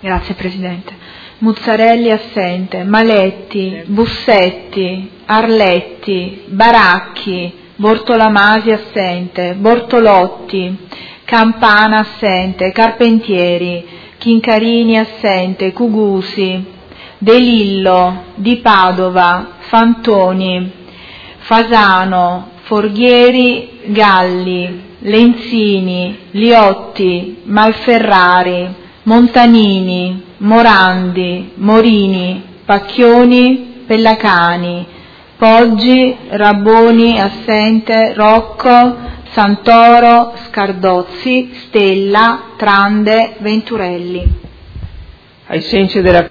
Grazie Presidente. Muzzarelli assente, Maletti, Bussetti, Arletti, Baracchi, Bortolamasi assente, Bortolotti, Campana assente, Carpentieri, Chincarini assente, Cugusi, De Lillo, Di Padova, Fantoni, Fasano, Forghieri, Galli, Lenzini, Liotti, Malferrari, Montanini, Morandi, Morini, Pacchioni, Pellacani, Poggi, Rabboni assente, Rocco, Santoro, Scardozzi, Stella, Trande, Venturelli. Ai sensi della